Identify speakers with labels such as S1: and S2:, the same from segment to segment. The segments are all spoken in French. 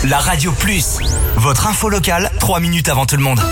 S1: La Radio Plus, votre info locale, 3 minutes avant tout le monde.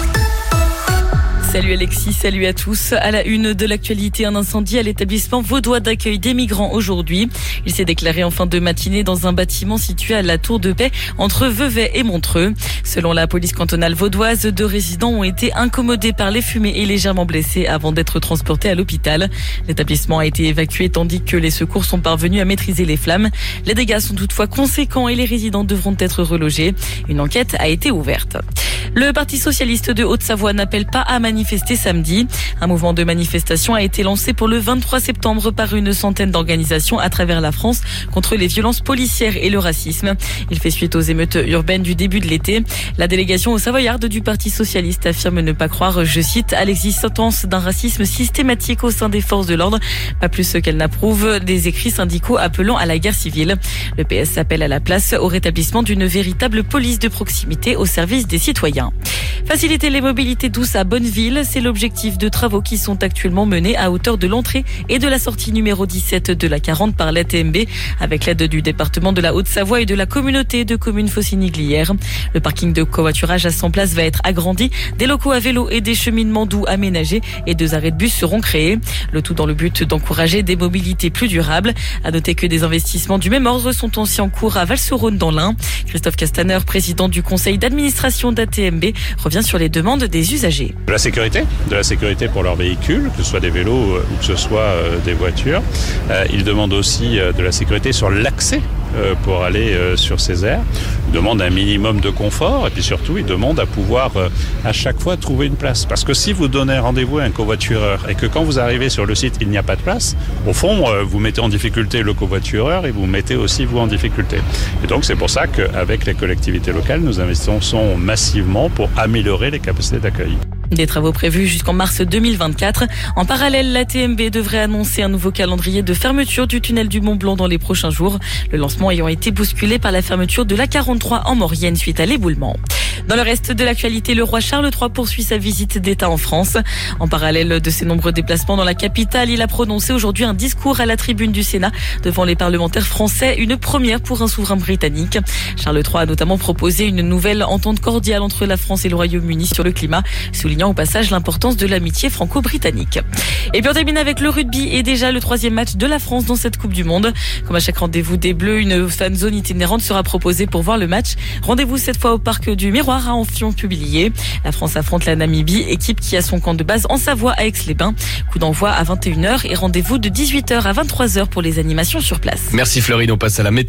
S2: Salut Alexis, salut à tous. À la une de l'actualité, un incendie à l'établissement vaudois d'accueil des migrants aujourd'hui. Il s'est déclaré en fin de matinée dans un bâtiment situé à la Tour de Paix entre Vevey et Montreux. Selon la police cantonale vaudoise, 2 résidents ont été incommodés par les fumées et légèrement blessés avant d'être transportés à l'hôpital. L'établissement a été évacué tandis que les secours sont parvenus à maîtriser les flammes. Les dégâts sont toutefois conséquents et les résidents devront être relogés. Une enquête a été ouverte. Le Parti socialiste de Haute-Savoie n'appelle pas à manifester samedi. Un mouvement de manifestation a été lancé pour le 23 septembre par une centaine d'organisations à travers la France contre les violences policières et le racisme. Il fait suite aux émeutes urbaines du début de l'été. La délégation savoyarde du Parti socialiste affirme ne pas croire, je cite, à l'existence d'un racisme systématique au sein des forces de l'ordre, pas plus qu'elle n'approuve des écrits syndicaux appelant à la guerre civile. Le PS appelle à la place au rétablissement d'une véritable police de proximité au service des citoyens. Faciliter les mobilités douces à Bonneville, c'est l'objectif de travaux qui sont actuellement menés à hauteur de l'entrée et de la sortie numéro 17 de la 40 par l'ATMB, avec l'aide du département de la Haute-Savoie et de la communauté de communes Faucigny-Glières. Le parking de covoiturage à 100 places va être agrandi, des locaux à vélo et des cheminements doux aménagés et 2 arrêts de bus seront créés. Le tout dans le but d'encourager des mobilités plus durables. À noter que des investissements du même ordre sont aussi en cours à Val-sur-Rhône dans l'Ain. Christophe Castaner, président du conseil d'administration d'ATMB, revient sur les demandes des usagers.
S3: De la sécurité pour leurs véhicules, que ce soit des vélos ou que ce soit des voitures. Ils demandent aussi de la sécurité sur l'accès pour aller sur ces aires. Ils demandent un minimum de confort et puis surtout ils demandent à pouvoir à chaque fois trouver une place. Parce que si vous donnez rendez-vous à un covoitureur et que quand vous arrivez sur le site il n'y a pas de place, au fond vous mettez en difficulté le covoitureur et vous mettez aussi vous en difficulté. Et donc c'est pour ça qu'avec les collectivités locales nous investissons massivement pour améliorer les capacités d'accueil.
S2: Des travaux prévus jusqu'en mars 2024. En parallèle, l'ATMB devrait annoncer un nouveau calendrier de fermeture du tunnel du Mont-Blanc dans les prochains jours. Le lancement ayant été bousculé par la fermeture de l'A43 en Maurienne suite à l'éboulement. Dans le reste de l'actualité, le roi Charles III poursuit sa visite d'État en France. En parallèle de ses nombreux déplacements dans la capitale, il a prononcé aujourd'hui un discours à la tribune du Sénat devant les parlementaires français, une première pour un souverain britannique. Charles III a notamment proposé une nouvelle entente cordiale entre la France et le Royaume-Uni sur le climat, soulignant au passage l'importance de l'amitié franco-britannique. Et puis on termine avec le rugby et déjà le 3e match de la France dans cette Coupe du Monde. Comme à chaque rendez-vous des Bleus, une fan zone itinérante sera proposée pour voir le match. Rendez-vous cette fois au parc du Miroir à Amphion-Publier. La France affronte la Namibie, équipe qui a son camp de base en Savoie à Aix-les-Bains. Coup d'envoi à 21h et rendez-vous de 18h à 23h pour les animations sur place.
S4: Merci Floride, on passe à la météo.